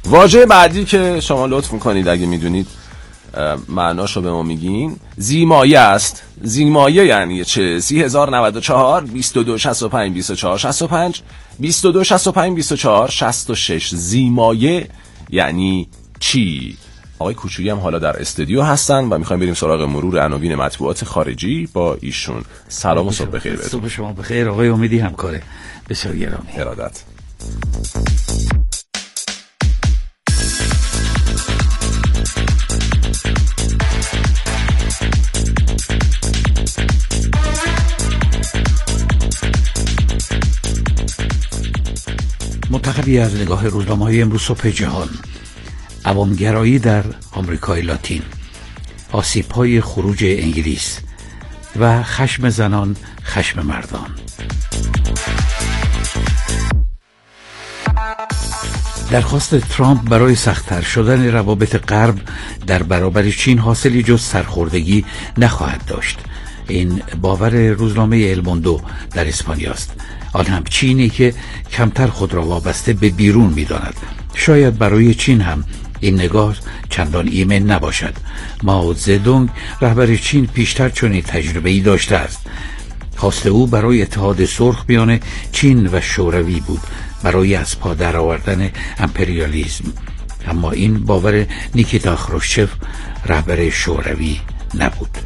واژه بعدی که شما لطف میکنید اگه میدونید معناشو به ما میگین، زیمایه است. زیمایه یعنی چه؟ 3094 22 65 24 65 22 65 24 66. زیمایه یعنی چی؟ آقای کوچویی هم حالا در استودیو هستن و میخوایم بریم سراغ مرور عناوین مطبوعات خارجی با ایشون. سلام و صبح بخیر. صبح شما بخیر آقای امیدی، همکار بسیار گرامی. ارادت. منتخبی از نگاه روزنامه‌های امروز صبح جهان: عوامگرایی در آمریکای لاتین، آسیب‌های خروج انگلیس و خشم زنان خشم مردان. درخواست ترامپ برای سخت‌تر شدن روابط غرب در برابر چین حاصلی جز سرخوردگی نخواهد داشت. این باور روزنامه الموندو در اسپانیا است. آن هم چینی که کمتر خود را وابسته به بیرون می‌داند. شاید برای چین هم این نگاه چندان ایمن نباشد. مائو زدونگ رهبر چین پیشتر چنین تجربه‌ای داشته است. خواست او برای اتحاد سرخ میان چین و شوروی بود، برای از پا درآوردن امپریالیسم. اما این باور نیکیتا خروشچف رهبر شوروی نبود.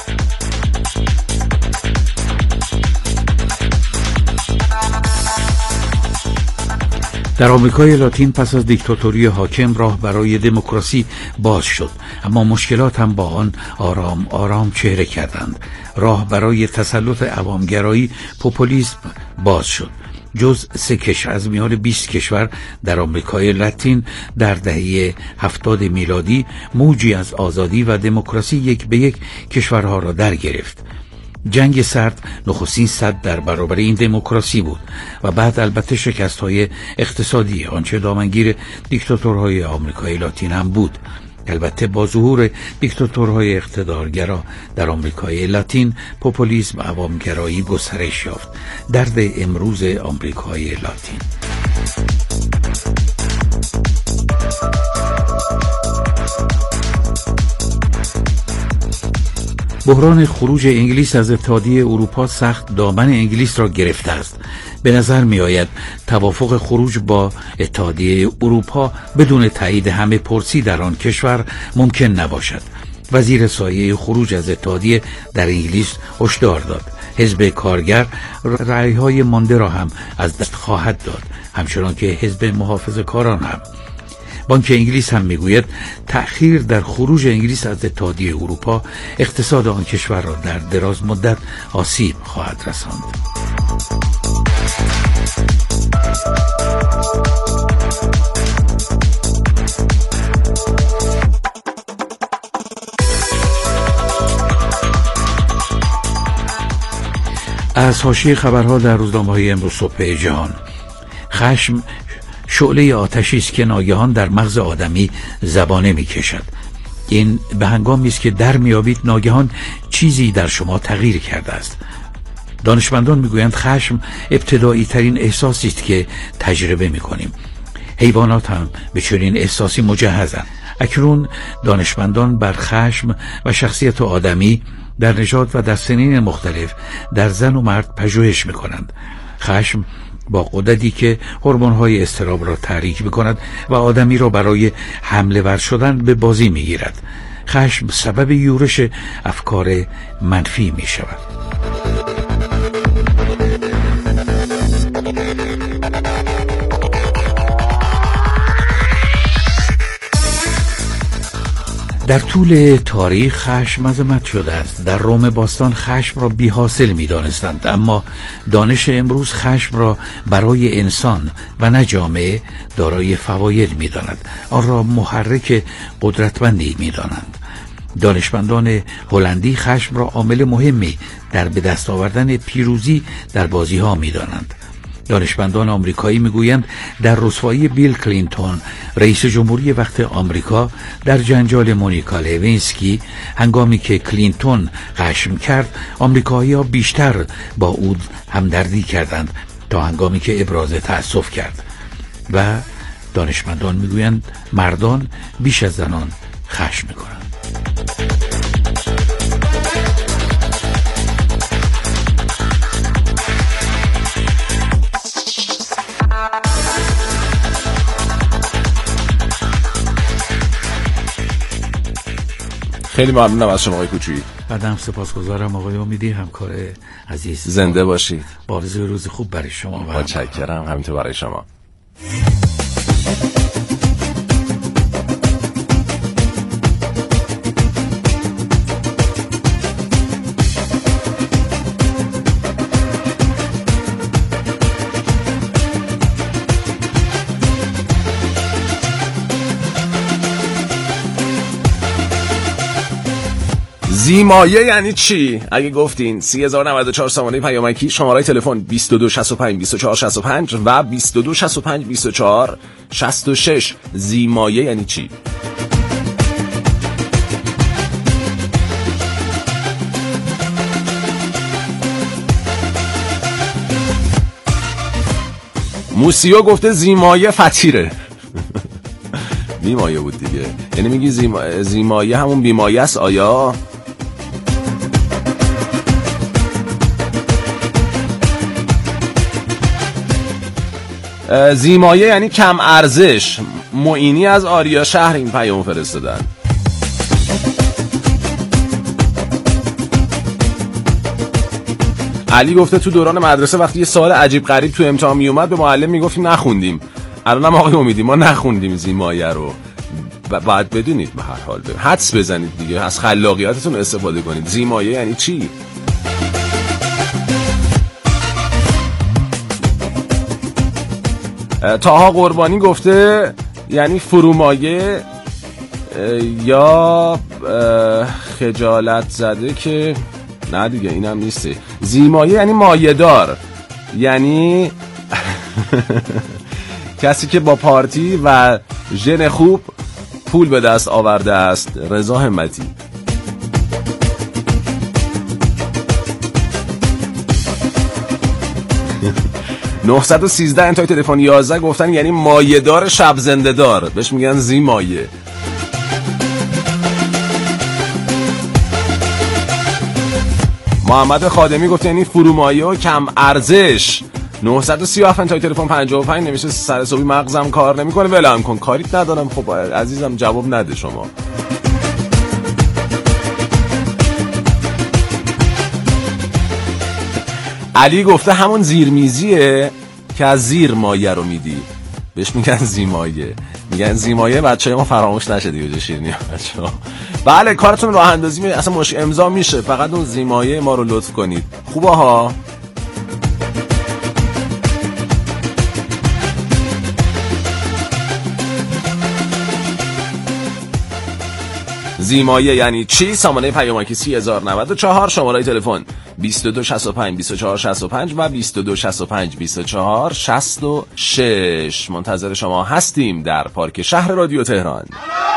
در آمریکای لاتین پس از دیکتاتوری حاکم راه برای دموکراسی باز شد، اما مشکلات هم با آن آرام آرام چهره کردند. راه برای تسلط عوامگرایی، پوپولیسم باز شد. جز 3 کشور از میان 20 کشور در آمریکای لاتین در دهه 70 میلادی موجی از آزادی و دموکراسی یک به یک کشورها را در گرفت. جنگ سرد نخستین سد در برابر این دموکراسی بود و بعد البته شکست‌های اقتصادی آنچه دامنگیر دیکتاتورهای آمریکای لاتین هم بود. البته با ظهور دیکتاتورهای اقتدارگرا در آمریکای لاتین، پوپولیسم و عوامگرایی گسترش یافت. درد امروز آمریکای لاتین. بحران خروج انگلیس از اتحادیه اروپا سخت دامن انگلیس را گرفته است. به نظر می آید توافق خروج با اتحادیه اروپا بدون تایید همه پرسی در آن کشور ممکن نباشد. وزیر سایه خروج از اتحادیه در انگلیس هشدار داد. حزب کارگر رأی‌های مانده را هم از دست خواهد داد، همچنان که حزب محافظه‌کاران هم. بانک انگلیس هم میگوید تأخیر در خروج انگلیس از اتحادیه اروپا اقتصاد آن کشور را در دراز مدت آسیب خواهد رساند. از حاشیه خبرها در روزنامه‌های امروز صبح جهان: خشم شعله آتشی است که ناگهان در مغز آدمی زبانه می‌کشد. این به هنگامی است که در میابید ناگهان چیزی در شما تغییر کرده است. دانشمندان میگویند خشم ابتدایی ترین احساسی است که تجربه می‌کنیم. حیوانات هم به چنین احساسی مجهزند. اکنون دانشمندان بر خشم و شخصیت آدمی در نژاد و در سنین مختلف در زن و مرد پژوهش می‌کنند. خشم با قدرتی که هورمون‌های اضطراب را تحریک می‌کند و آدمی را برای حمله ور شدن به بازی می‌گیرد. خشم سبب یورش افکار منفی می‌شود. در طول تاریخ خشم عظمت شده است. در روم باستان خشم را بی حاصل می دانستند، اما دانش امروز خشم را برای انسان و نه جامعه دارای فواید می داند. آن را محرک قدرتمندی می دانند. دانشمندان هلندی خشم را عامل مهمی در به دست آوردن پیروزی در بازی ها می دانند. دانشمندان آمریکایی میگویند در رسوایی بیل کلینتون رئیس جمهوری وقت آمریکا در جنجال مونیکا لوینسکی، هنگامی که کلینتون خشم کرد، آمریکایی‌ها بیشتر با او همدردی کردند تا هنگامی که ابراز تأسف کرد. و دانشمندان میگویند مردان بیش از زنان خشم میکنند. خیلی ممنونم از شما آقای کوچویی. بعدم سپاسگزارم آقای امیدی، همکار عزیز. زنده باشید. بارزوی روز خوب برای شما. متشکرم. همینطور برای شما. زیمایه یعنی چی؟ اگه گفتین 3094 سامانه پیامکی، شماره تلفن 2265 2465 و 2265 2466. زیمایه یعنی چی؟ موسیو گفته زیمایه فطیره. بیمایه بود دیگه. یعنی میگی زیمایه همون بیمایه است آیا؟ زیمایه یعنی کم ارزش. معینی از آریا شهر این پیام فرستادن. علی گفته تو دوران مدرسه وقتی یه سوال عجیب غریب تو امتحان می اومد به معلم میگفتیم نخوندیم. الانم آقای امیدی ما نخوندیم زیمایه رو. باید بدونید به هر حال حدس بزنید دیگه، از خلاقیتتون استفاده کنید. زیمایه یعنی چی؟ تاها قربانی گفته یعنی فرومایه یا خجالت زده که نه دیگه اینم نیسته. زیمایه یعنی مایه‌دار، یعنی کسی که با پارتی و ژن خوب پول به دست آورده است. رضا همتی. 913 انتهای تلفن 11 گفتن یعنی مایه‌دار شب زنده دار، بهش میگن زیمایه. محمد خادمی گفت یعنی فرومایه و کم ارزش. 937 انتهای تلفن 55 نمیشه سر صبحی مغزم کار نمیکنه ولم کن، کاریت ندارم. خب عزیزم جواب نده شما. علی گفته همون زیرمیزیه که از زیر مایه رو میدی، بهش میگن زیمایه. میگن زیمایه. بچه‌ها ما فراموش نشه دیگه شیرینی بچه‌ها. بله کارتون راه اندازی اصلا مش امضا میشه، فقط اون زیمایه ما رو لطف کنید. خوبه ها. زیمایه یعنی چی؟ سامانه پیامکی 3094، شماره تلفن 2265 2465 و 2265 2466. منتظر شما هستیم در پارک شهر رادیو تهران.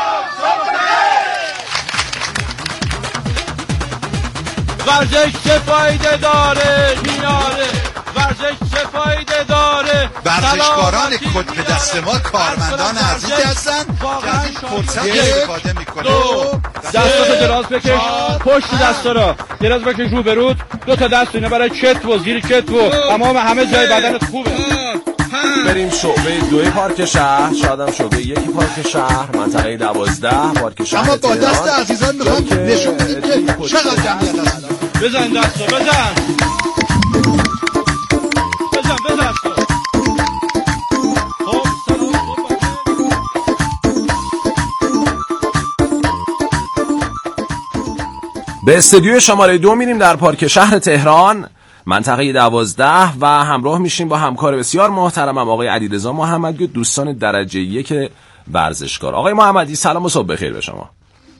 ورزش چه فایده داره میاره، ورزش چه فایده داره. ورزشکاران خود به دست ما کارمندان عزیزی هستن که از این فرصت استفاده میکنه. دستاتو دراز بکش، پشت دستا رو دراز بکش رو برود، دو تا دست اینا برای کتف و زیر کتف و تمام همه جای بدنت خوبه. بریم شعبه 2 پارک شهر، شادم شعبه 1 پارک شهر، منطقه 12 پارک شهر. اما با دست عزیزان میخوام نشون بدیم که چقدر جمعیت هستن. بزن دستو بزن. به استودیو شماره 2 میریم در پارک شهر تهران، منطقه 12 و همراه میشیم با همکار بسیار محترمم آقای علیرضا محمدی، دوستان درجه 1 ورزشکار. آقای محمدی سلام و صبح بخیر به شما.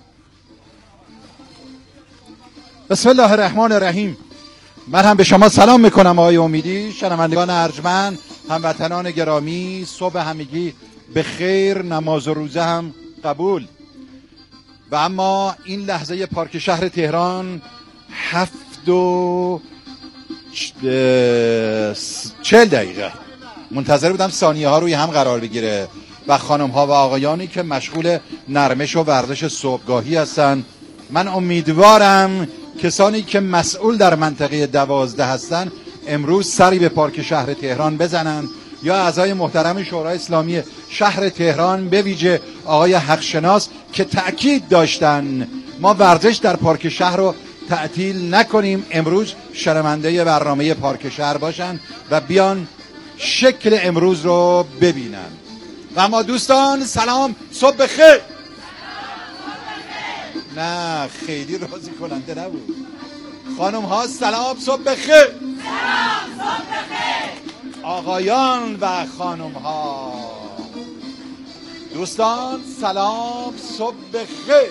بسم الله الرحمن الرحیم. من هم به شما سلام میکنم آقای امیدی، شنوندگان ارجمند، هموطنان گرامی، صبح همگی به خیر، نماز و روزه هم قبول. و اما این لحظه پارک شهر تهران 7:40 منتظر بودم ثانیه ها روی هم قرار بگیره. و خانم ها و آقایانی که مشغول نرمش و ورزش صبحگاهی هستند. من امیدوارم کسانی که مسئول در منطقه 12 هستند امروز سری به پارک شهر تهران بزنن، یا اعضای محترم شورای اسلامی شهر تهران به ویژه آقای حقشناس که تأکید داشتن ما ورزش در پارک شهر رو تعطیل نکنیم، امروز شرمنده برنامه پارک شهر باشن و بیان شکل امروز رو ببینن. و ما دوستان سلام، صبح بخیر. نه خیلی راضی کننده نبود. خانم ها سلام، صبح بخیر. آقایان و خانم ها دوستان سلام، صبح بخیر.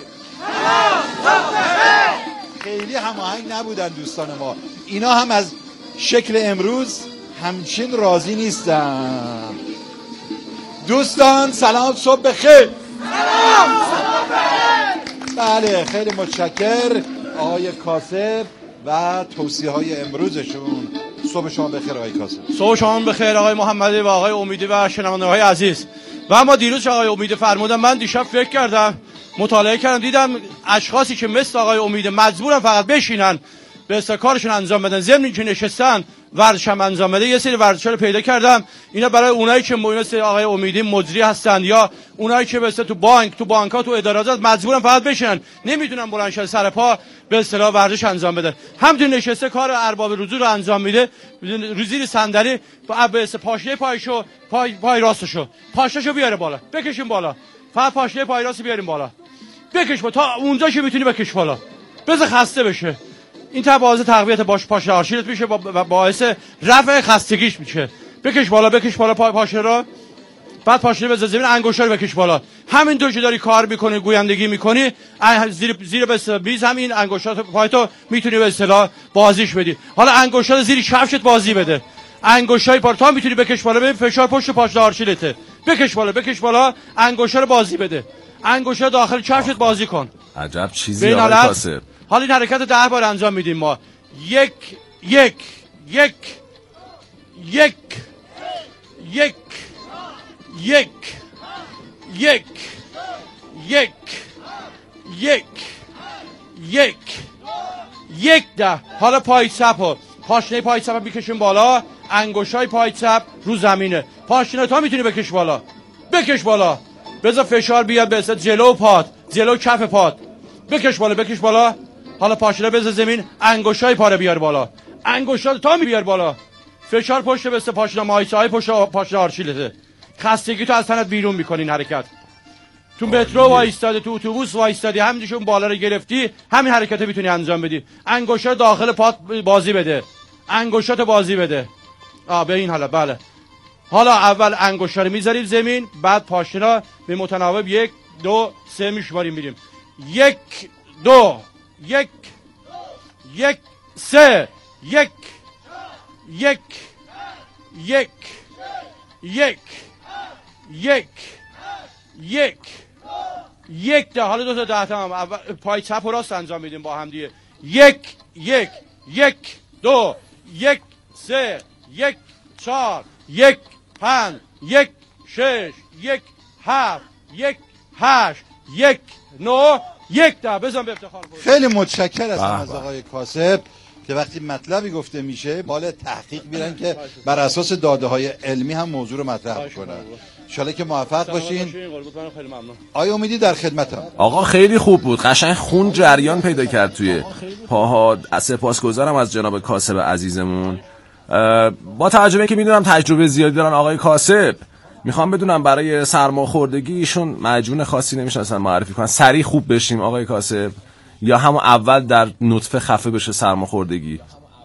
خیلی هماهنگ نبودن دوستان ما، اینا هم از شکل امروز همچین راضی نیستن. دوستان سلام، صبح بخیر. بله خیلی متشکر آقای کاسب و توصیه های امروزشون. صبح شما بخیر آقای کاسب. صبح شما بخیر آقای محمدی و آقای امیدی و شنونده های عزیز. و اما دیروز آقای امیدی فرمودن، من دیشب فکر کردم، مطالعه کردم، دیدم اشخاصی که مثل آقای امیدی مجبورن فقط بشینن به کارشون انجام بدن، ضمن که نشستن ورزش هم انجام بده. یه سری ورزشا رو پیدا کردم، اینا برای اونایی که مثل آقای امیدی مدیری هستن یا اونایی که مثل تو بانک‌ها تو ادارات مجبورن فقط بشینن، نمیتونن بلند شن سر پا به اصطلاح ورزش انجام بدن. همین نشسته کار ارباب روزی رو انجام میده، زیر صندلی به پاشنه پایشو پای راستشو پاشنه‌شو بیاره بالا، بکشیم بالا، فقط پاشنه پای راست بیاریم بالا، بکش با تا اونجا که میتونی بکش بالا، بذار خسته بشه. این باعث تقویت پاشنه آرشیلت میشه و باعث رفع خستگیش میشه. بکش بالا پاشنه رو، بعد پاشنه بذار زمین، انگشتا رو بکش بالا. همینطور که داری کار میکنی، گویندگی میکنی، زیر به میز همین انگشتات پایتو میتونی به اصطلاح بازیش بدی. حالا انگشتات زیر کفشت بازی بده، انگشتای پارتا میتونی بکش بالا، ببین فشار پشت پاشنه آرشیلته، بکش بالا انگشتا رو بازی بده، انگشتا داخل کفشت بازی کن. عجب چیزی آقای کاسب. حالا این حرکت 10 بار انجام میدیم ما. یک یک یک یک یک یک یک یک یک یک یک ده. حالا پای چپ، پاشنه پای چپ بکشیم بالا، انگشتای پای چپ رو زمینه، پاشنه تا میتونی بکش بالا، بذار فشار بیاد به جلو پات، جلو کف پات، بکش بالا. حالا پاشنه بذار زمین، انگشتای پا رو بیار بالا، انگشتا تا بیار بالا، فشار پشت به پاشنه مایچای پشت پاشنه آرشیلته. خستگی تو از تنت بیرون میکنی. این حرکت تو مترو وایستادی، تو اتوبوس وایستادی، همینجوری بالا رو گرفتی، همین حرکت میتونی انجام بدی. انگشتا داخل پات بازی بده، انگشتات بازی بده. به این حالا بله. حالا اول انگشتا رو میذاریم زمین، بعد پاشنه به متناوب 1 2 3 میشماریم میریم. 1 2 1 1 3 1 1 1 1 1 1 ده. حالا 2 تا 10 تا هم اول پای چپ و راست انجام میدیم با هم دیگه. 1 1 1 2 1 3 1 4 1 5 1 6 1 7 1 8 1 9 1 ده. بزن به افتخار. خیلی متشکر هستم از آقای کاسب که وقتی مطلبی گفته میشه بال تحقیق میرن که بر اساس داده های علمی هم موضوع رو مطرح کنن. انشالله که موفق باشین. آقای امیدی در خدمتم. آقا خیلی خوب بود، قشنگ خون جریان پیدا کرد توی پاها. سپاسگزارم از جناب کاسب عزیزمون. با توجه به اینکه میدونم تجربه زیادی دارن آقای کاسب، میخوام بدونم برای سرماخوردگی ایشون معجون خاصی نمیشناسن معرفی کنن، سریع خوب بشیم آقای کاسب، یا همون اول در نطفه خفه بشه سرماخوردگی؟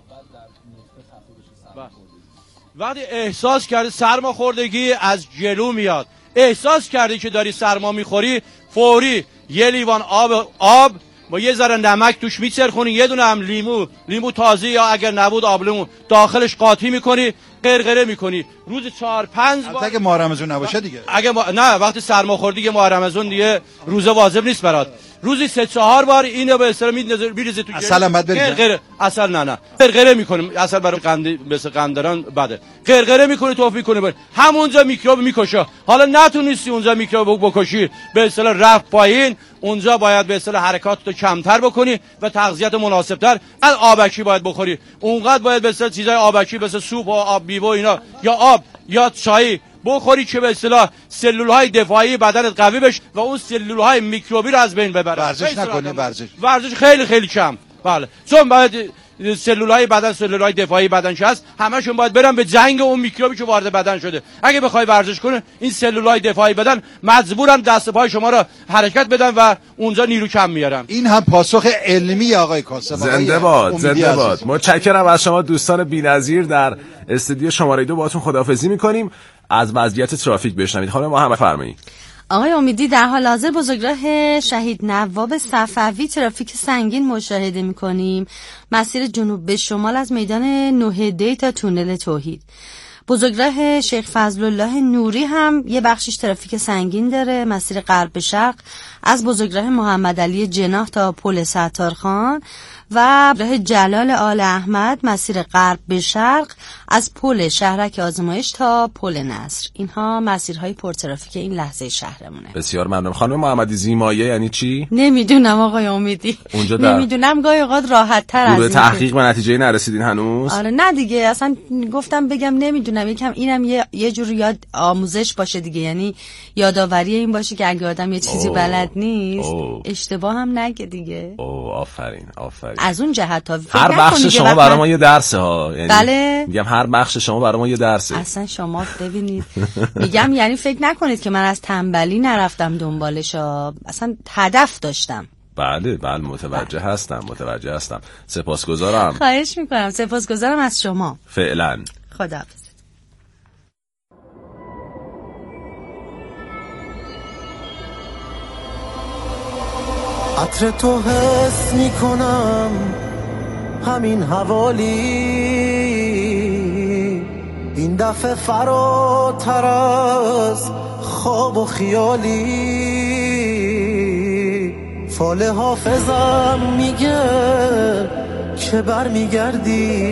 وقتی احساس کردی سرماخوردگی از جلو میاد، احساس کردی که داری سرما میخوری، فوری 1 لیوان آب با یه ذره نمک توش میچرخونی، یه دونه هم لیمو تازه یا اگر نبود آبلیمو داخلش قاطی میکنی، قرقره میکنی. روز 4-5 بار. اگه ماه رمضان نباشه دیگه. نه وقتی سرماخوردگی ماه رمضان دیگه روزه واجب نیست برات. روزی 3-4 بار اینو به اصطلاح میریزه تو اصلا بعد غرغره اصلا نه غرغره میکنیم. اصلا برای قند مثل قندران بده. غرغره میکنه، توف میکنه، همونجا میکروب میکشه. حالا نتونستی اونجا میکروب بکشی، به اصطلاح رفت پایین، اونجا باید به اصطلاح حرکاتتو کمتر بکنی و تغذیت مناسبتر. از آبکی باید بخوری، اونقدر باید به اصطلاح چیزای آبکی مثل سوپ و آب بیو اینا یا آب یا چای بخوری که به اصطلاح سلولهای دفاعی بدنت قوی بشه و اون سلولهای میکروبی رو از بین ببره. ورزش نکنی. ورزش خیلی کم. بله، چون باید سلولهای بدن، سلولهای دفاعی بدنش هست، همشون باید برن به جنگ اون میکروبی که وارد بدن شده. اگه بخوای ورزش کنی، این سلولهای دفاعی بدن مجبورن دست پای شما رو حرکت بدن و اونجا نیرو کم میارن. این هم پاسخ علمی آقای کاسب. زنده باد. متشکرم از شما دوستان بی‌نظیر. در استودیو شماره 2 باهاتون خداحافظی می‌کنیم. از وضعیت ترافیک بشنوید. خانم محمد فرمایید. آقای امیدی، در حال حاضر بزرگراه شهید نواب صفوی ترافیک سنگین مشاهده می‌کنیم. مسیر جنوب به شمال از میدان نوهده تا تونل توحید. بزرگراه شیخ فضل الله نوری هم یه بخشش ترافیک سنگین داره. مسیر غرب به شرق از بزرگراه محمد علی جناح تا پل ستارخان و راه جلال آل احمد مسیر غرب به شرق از پل شهرک آزمایش تا پل نصر. اینها مسیرهای پرترافیک این لحظه شهرمونه. بسیار ممنون. خانم محمدی، زیمایه یعنی چی؟ نمیدونم آقای امیدی، نمیدونم. گاهی اوقات راحت تر از این. تحقیق به نتیجه نرسیدین هنوز؟ آره نه دیگه، اصلا گفتم بگم نمیدونم، یکم اینم یه جور یاد آموزش باشه دیگه، یعنی یادآوری این باشه که اگه آدم یه چیزی بلد نیست اشتباه هم نگه دیگه. آفرین. از اون جهت ها هر بخش شما برای ما یه درسه ها، یعنی بله؟ میگم هر بخش شما برای ما یه درسه. اصلا شما ببینید میگم یعنی فکر نکنید که من از تنبلی نرفتم دنبالش ها، اصلا هدف داشتم. بله متوجه هستم. سپاسگزارم. خواهش میکنم. سپاسگزارم از شما. فعلا خداحافظ. عطر تو حس میکنم همین حوالی، این دفعه فراتر از خواب و خیالی. فال حافظم میگه که بر میگردی،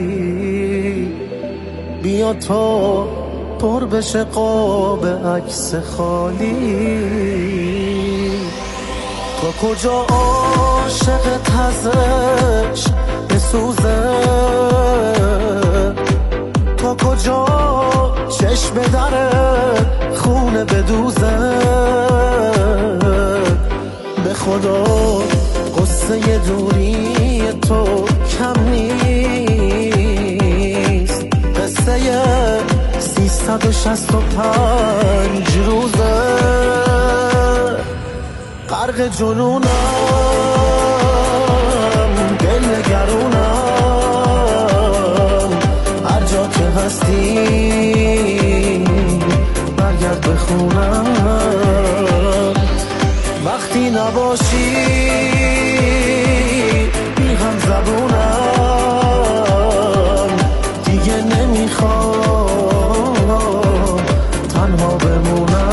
بیا تا پر بشه قاب عکس خالی. تا کجا عاشق تزش بسوزه، تا کجا چشم دره خونه بدوزه. به خدا قصه دوری تو کم نیست، قصه 365 روزه. غرق جنونم، دل نگرونم، هر جا که هستی برگرد به خونم. وقتی نباشی بی هم زبونم، دیگه نمیخوام تنها بمونم.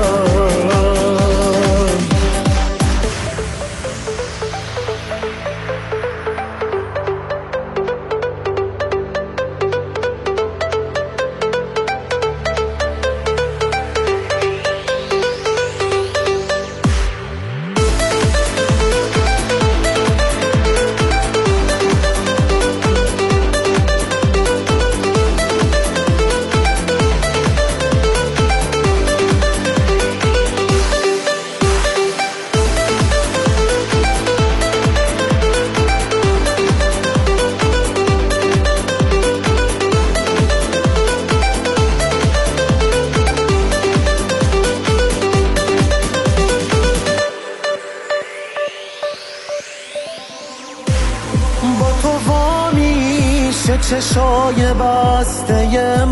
چشای بسته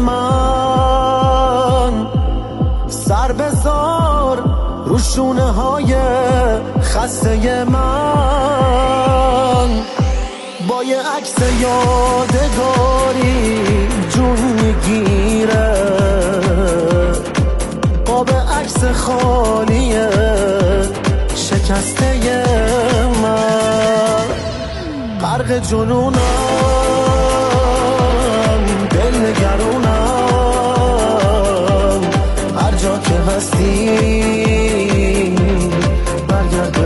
من، سر بذار رو شونه های خسته من. با یه عکس یادگاری جون میگیره، قاب عکس خالیه شکست خسته من، غرق جنونم، دل نگرونم، هر جا که هستی برگرد به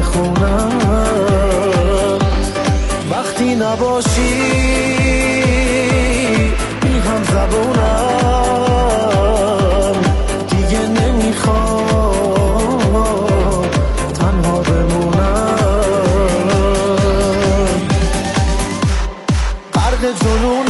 خونم. وقتی نباشی بی هم زبونم، دیگه نمیخوام تنها بمونم، غرق جنونم.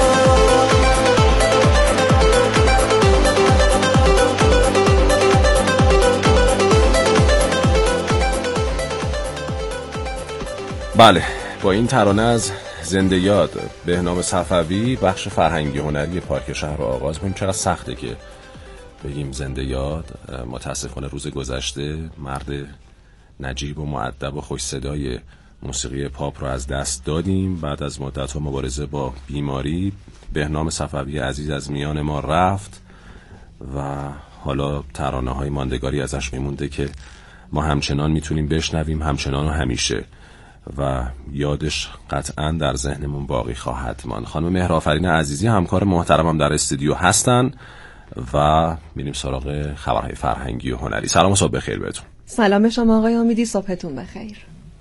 بله، با این ترانه از زنده یاد بهنام صفوی بخش فرهنگی هنری پارک شهر رو آغاز کنیم. چقدر سخته که بگیم زنده یاد. متاسفانه روز گذشته مرد نجیب و مؤدب و خوش صدای موسیقی پاپ رو از دست دادیم. بعد از مدت و مبارزه با بیماری بهنام صفوی عزیز از میان ما رفت و حالا ترانه های ماندگاری ازش میمونده که ما همچنان میتونیم بشنویم، همچنان و همیشه، و یادش قطعا در ذهنمون باقی خواهد ماند. خانم مهرآفرین عزیزی همکار محترمم در استودیو هستن و میریم سراغ خبرهای فرهنگی و هنری. سلام و صبح بخیر بهتون. سلام شما آقای امیدی، صبحتون بخیر.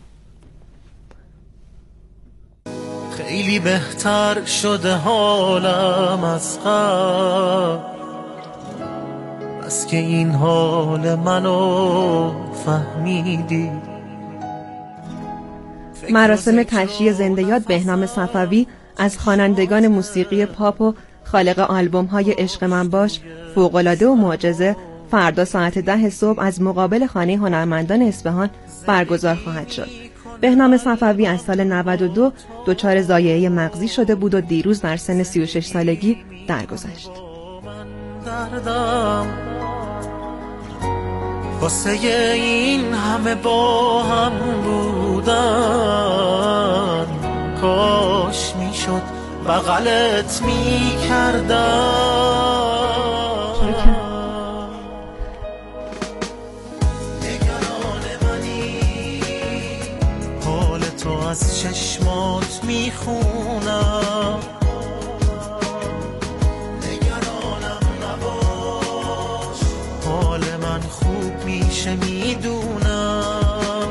خیلی بهتر شده حالم از قبل، بس که این حال منو فهمیدی. مراسم تشییع زنده یاد بهنام صفوی از خوانندگان موسیقی پاپ و خالق آلبوم‌های عشق من باش، فوق‌العاده و معجزه فردا ساعت 10 صبح از مقابل خانه هنرمندان اصفهان برگزار خواهد شد. بهنام صفوی از سال 92 دچار ضایعه مغزی شده بود و دیروز در سن 36 سالگی درگذشت. واسه این همه با هم بودن، کاش میشد بغلت میکردم. نگران منی، حال تو از چشمات میخونم، نگرانم نباش، حال من خوب میشه میدونم،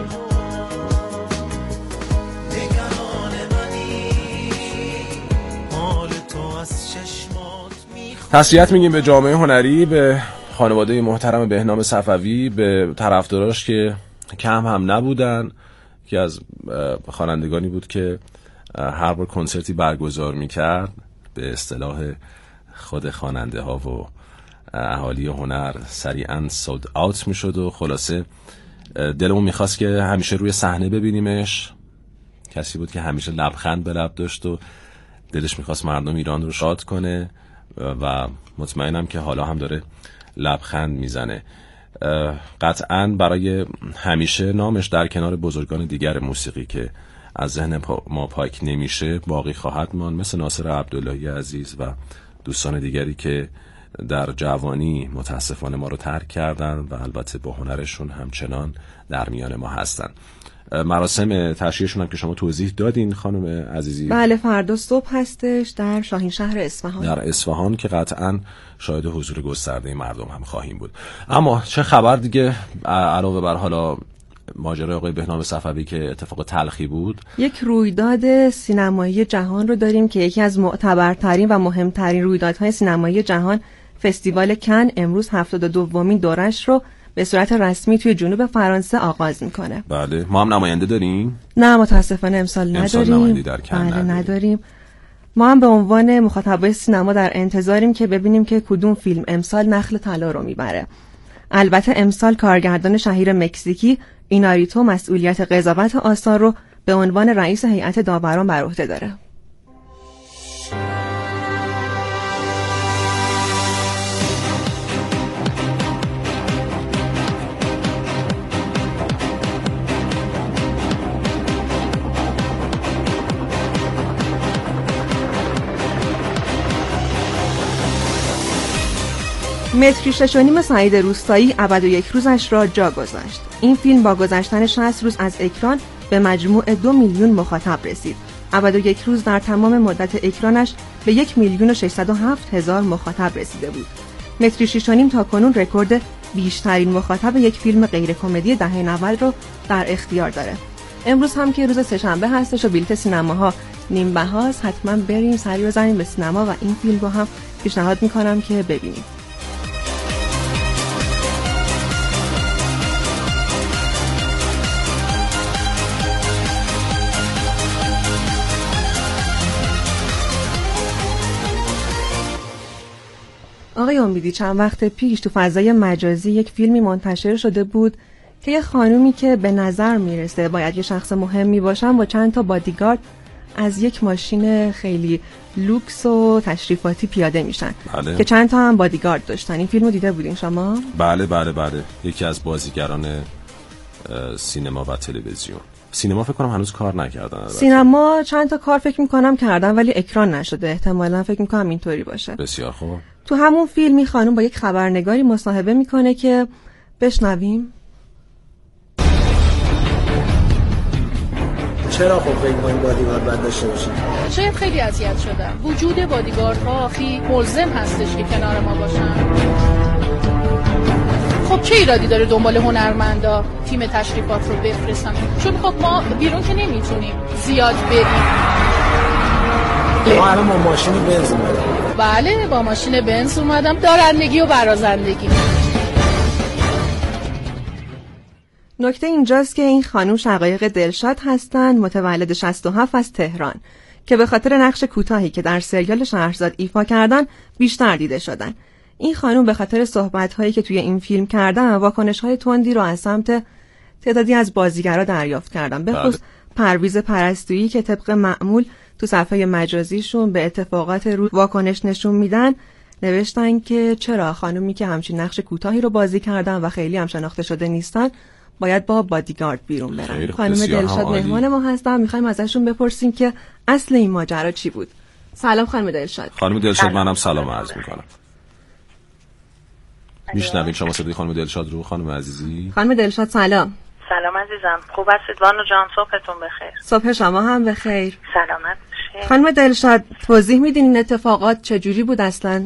نگران منی، حال تو از چشمات میخونم. تسلیت میگیم به جامعه هنری، به خانواده محترم بهنام صفوی، به طرفداراش که کم هم نبودن، که از خوانندگانی بود که هر بار کنسرتی برگزار میکرد به اصطلاح خود خواننده ها و اهالی هنر سریعا سولد آوت میشد و خلاصه دلمون میخواست که همیشه روی صحنه ببینیمش. کسی بود که همیشه لبخند به لب داشت و دلش میخواست مردم ایران رو شاد کنه و مطمئنم که حالا هم داره لبخند میزنه. قطعاً برای همیشه نامش در کنار بزرگان دیگر موسیقی که از ذهن ما پاک نمیشه باقی خواهد ماند، مثل ناصر عبداللهی عزیز و دوستان دیگری که در جوانی متاسفانه ما رو ترک کردن و البته با هنرشون همچنان در میان ما هستن. مراسم تشییعشون هم که شما توضیح دادین خانم عزیزی. بله، فردا صبح هستش در شاهین شهر اصفهان. در اصفهان که قطعاً شاهد حضور گسترده مردم هم خواهیم بود. اما چه خبر دیگه علاوه بر حالا ماجرای آقای بهنام صفوی که اتفاق تلخی بود؟ یک رویداد سینمایی جهان رو داریم که یکی از معتبرترین و مهمترین رویدادهای سینمایی جهان، فستیوال کن، امروز 72مین دورش رو به صورت رسمی توی جنوب فرانسه آغاز میکنه. بله، ما هم نماینده داریم؟ نه متاسفانه امسال نداریم. نمایندگی در کن نداریم. ما هم به عنوان مخاطبای سینما در انتظاریم که ببینیم که کدوم فیلم امسال نخل طلا رو میبره. البته امسال کارگردان شهیر مکزیکی ایناریتو مسئولیت قضاوت آثار رو به عنوان رئیس هیئت داوران بر عهده داره. متری 6.5 سعید روستایی ابد و یک روزش را جا گذاشت. این فیلم با گذشتن 60 روز از اکران به مجموع 2 میلیون مخاطب رسید. ابد و یک روز در تمام مدت اکرانش به 1,607,000 مخاطب رسیده بود. متری 6.5 تا کنون رکورد بیشترین مخاطب یک فیلم غیر کمدی دهه 90 رو در اختیار داره. امروز هم که روز سه‌شنبه هستش و بلیت سینماها نیم بهاست، حتما بریم سری بزنیم به سینما و این فیلم رو هم پیشنهاد میکنم که ببینیم. آقای امیدی، چند وقت پیش تو فضای مجازی یک فیلمی منتشر شده بود که یه خانومی که به نظر میرسه باید یه شخص مهمی باشن با چند تا بادیگارد از یک ماشین خیلی لوکس و تشریفاتی پیاده میشن. بله. که چند تا هم بادیگارد داشتن. این فیلمو دیده بودین شما؟ بله. یکی از بازیگران سینما و تلویزیون. سینما فکر کنم هنوز کار نکردن. سینما چند تا کار فکر میکنم کردن ولی اکران نشده. احتمالاً فکر میکنم اینطوری باشه. بسیار خوب. تو همون فیلمی خانم با یک خبرنگاری مصاحبه میکنه که بشنویم. چرا خب فکر می‌کنید بادیگارد باید داشته باشید؟ شاید خیلی اذیت شدم. وجود بادیگاردها خیلی ملزم هستش که کنار ما باشن. خب چه ایرادی داره دنبال هنرمندا تیم تشریفات رو بفرستن؟ چون خب ما بیرون که نمیتونیم زیاد بریم. ما الان با ماشین بنز اومدم. بله با ماشین بنز اومدم، دارندگی و برازندگی. نکته اینجاست که این خانم شقایق دلشاد هستند، متولد 67 از تهران که به خاطر نقش کوتاهی که در سریال شهرزاد ایفا کردن بیشتر دیده شدن. این خانم به خاطر صحبت‌هایی که توی این فیلم کردن واکنش‌های تندی رو از سمت تعدادی از بازیگرا دریافت کردن، به خصوص پرویز پرستویی که طبق معمول تو صفحه مجازیشون به اتفاقات روز واکنش نشون میدن. نوشتن که چرا خانومی که همچین نقش کوتاهی رو بازی کردن و خیلی هم شناخته شده نیستن باید با بادیگارد بیرون برن. خانم دلشاد مهمان ما هستن، میخوایم ازشون بپرسیم که اصل این ماجرا چی بود. سلام خانم دلشاد. خانم دلشاد منم سلام عرض میکنم. میشنوین شما صدای خانم دلشاد رو خانم عزیزی؟ خانم دلشاد سلام. سلام عزیزم، خوب هستید بانو جان؟ صبحتون بخیر. صبح شما هم بخیر. سلامت باشید. خانم دلشاد توضیح میدین این اتفاقات چجوری بود اصلا؟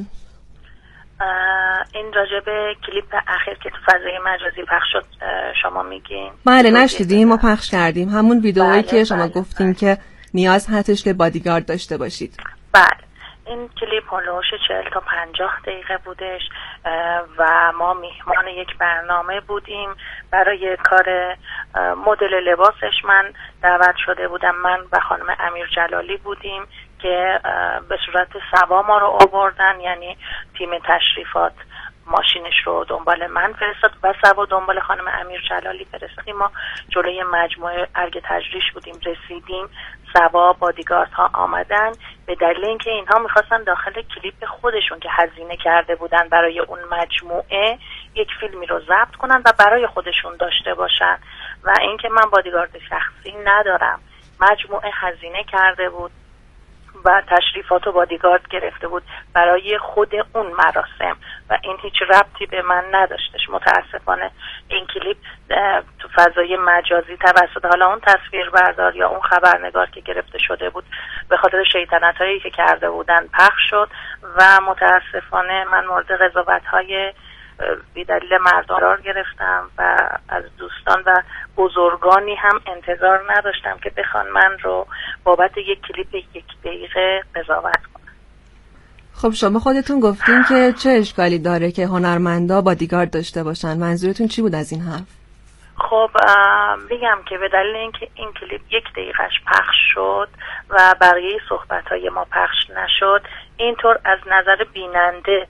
این راجب کلیپ اخیر که تو فضای مجازی پخش شد شما میگین؟ بله نشدیدیم، ما پخش کردیم همون ویدئویی که شما گفتیم که نیاز هستش که بادیگارد داشته باشید. بله این کلیپ هلوش 40 تا 50 دقیقه بودش و ما میهمان یک برنامه بودیم برای کار مدل لباسش. من دعوت شده بودم، من و خانم امیر جلالی بودیم که به صورت سوا ما رو آوردن، یعنی تیم تشریفات ماشینش رو دنبال من فرستاد و سوا دنبال خانم امیر جلالی فرستادیم. ما جلوی مجموعه ارگ تجریش بودیم، رسیدیم سوا بادیگارد ها آمدن به دلیل اینکه اینها میخواستن داخل کلیپ خودشون که هزینه کرده بودن برای اون مجموعه یک فیلمی رو ضبط کنن و برای خودشون داشته باشن و اینکه من بادیگارد شخصی ندارم. مجموعه هزینه کرده بود و تشریفات و بادیگارد گرفته بود برای خود اون مراسم و این هیچ ربطی به من نداشتش. متاسفانه این کلیپ تو فضای مجازی توسط حالا اون تصویربردار یا اون خبرنگار که گرفته شده بود به خاطر شیطنت‌هایی که کرده بودن پخش شد و متاسفانه من مورد قضاوت‌های بی دلیل مردم قرار گرفتم و از دوستان و بزرگانی هم انتظار نداشتم که بخوان من رو بابت یک کلیپ 1 دقیقه قضاوت کنن. خب شما خودتون گفتین که چه اشکالی داره که هنرمندا بادیگارد داشته باشن، منظورتون چی بود از این حرف؟ خب میگم که به دلیل اینکه این کلیپ 1 دقیقهش پخش شد و بقیه صحبت‌های ما پخش نشد، اینطور از نظر بیننده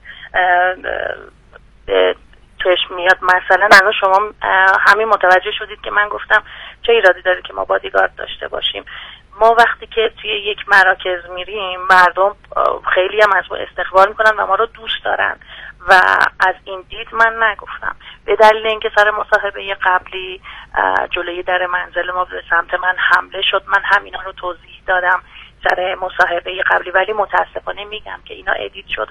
چشم میاد. مثلا الان شما همین متوجه شدید که من گفتم چه ایرادی داره که ما بادیگارد داشته باشیم. ما وقتی که توی یک مراکز میریم مردم خیلی هم از ما استقبال میکنن و ما رو دوست دارن و از این دید من نگفتم. به دلیل اینکه سر مصاحبه قبلی جلوی در منزل ما به سمت من حمله شد، من همینا رو توضیح دادم سر مصاحبه قبلی، ولی متاسفانه میگم که اینا ادیت شد